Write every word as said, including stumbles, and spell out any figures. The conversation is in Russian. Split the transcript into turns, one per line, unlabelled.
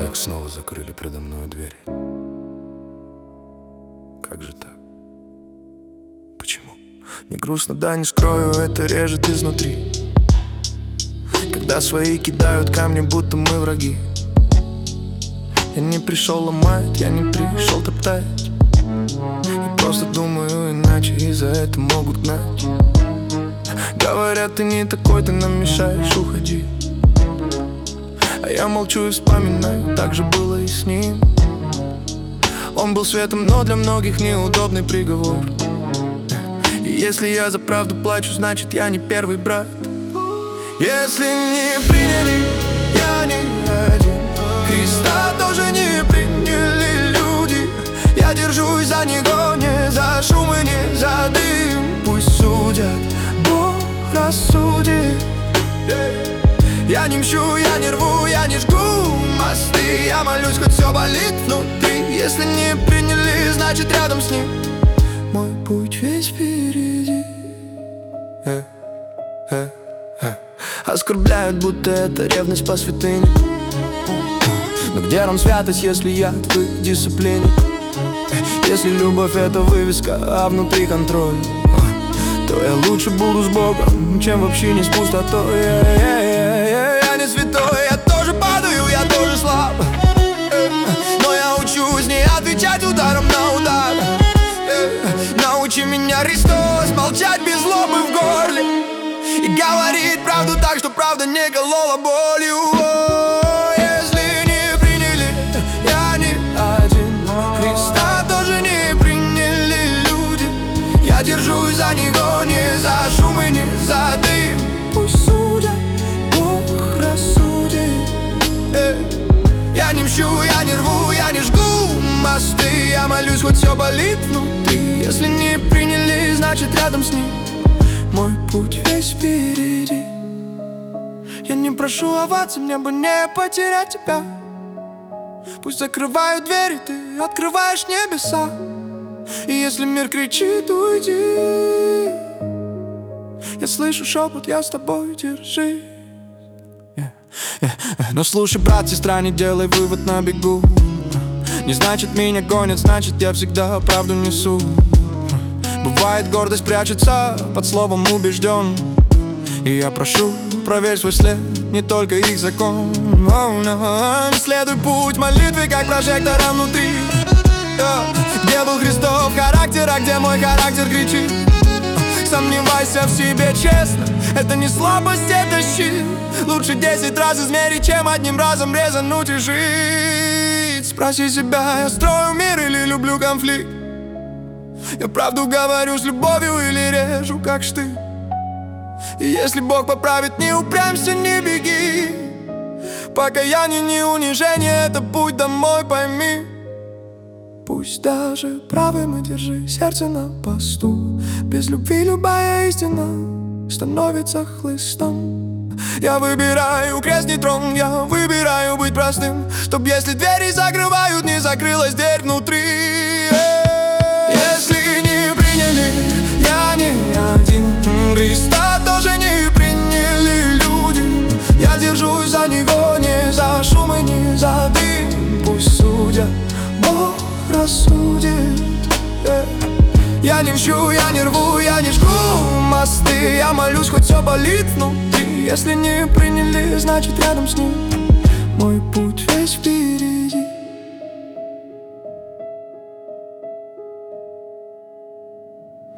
как снова закрыли предо мною двери. Как же так? Почему? Не грустно, да, не скрою, это режет изнутри. Когда свои кидают камни, будто мы враги. Я не пришел ломать, я не пришел топтать. Я просто думаю иначе, и за это могут гнать. Говорят, ты не такой, ты нам мешаешь, уходи. А я молчу и вспоминаю, так же было и с ним. Он был светом, но для многих неудобный приговор. И если я за правду плачу, значит я не первый брат. Если не приняли, я не один. Христа тоже не приняли люди. Я держусь за него, не за шум и не за дым. Пусть судят, Бог рассудит. Я не мщу, я не рву, я не жгу мосты. Я молюсь, хоть все болит внутри. Если не приняли, значит рядом с ним мой путь весь впереди. э, э, э. Оскорбляют, будто это ревность по святыне. Но где нам святость, если я в дисциплине? Если любовь это вывеска, а внутри контроль, то я лучше буду с Богом, чем вообще не с пустотой. Я не святой, я тоже падаю, я тоже слаб. Но я учусь не отвечать ударом на удар. Научи меня, Христос, молчать без злобы в горле и говорить правду так, что правда не колола болью. Если не приняли, я не один. Христа тоже не приняли люди. Я держусь за него, не за шум и не за дым. Пусть судят, Бог рассудит. Я не мщу, я не рву, я не жгу мосты. Я молюсь, хоть все болит внутри. Если не приняли, значит рядом с ним мой путь весь впереди. Я не прошу оваций, мне бы не потерять тебя. Пусть закрывают двери, ты открываешь небеса. И если мир кричит, уйди, я слышу шепот, я с тобой, держи. yeah. Yeah. Но слушай, брат, сестра, не делай вывод на бегу. Не значит меня гонят, значит я всегда правду несу. Бывает, гордость прячется под словом убежден. И я прошу, проверь свой след, не только их закон. oh, no. Следуй путь молитвы, как прожектора внутри. yeah. Где был Христов характер, а где мой характер кричит? Сомневайся в себе честно, это не слабость, это щит. Лучше десять раз измерить, чем одним разом резануть и жить. Спроси себя, я строю мир или люблю конфликт? Я правду говорю с любовью или режу как штык? И если Бог поправит, не упрямься, не беги. Покаяние не унижение, это путь домой, пойми. Пусть даже правым и держи сердце на посту. Без любви любая истина становится хлыстом. Я выбираю крест, не трон, я выбираю быть простым. Чтоб если двери закрывают, не закрылась дверь внутри. Если не приняли, я не один. Христа тоже не приняли люди. Я держусь за него, не за шум и не за дым. Пусть судят, Бог рассудит. yeah. Я не мщу, я не рву, я не жгу мосты. Я молюсь, хоть все болит внутри. Если не приняли, значит рядом с ним мой путь весь впереди.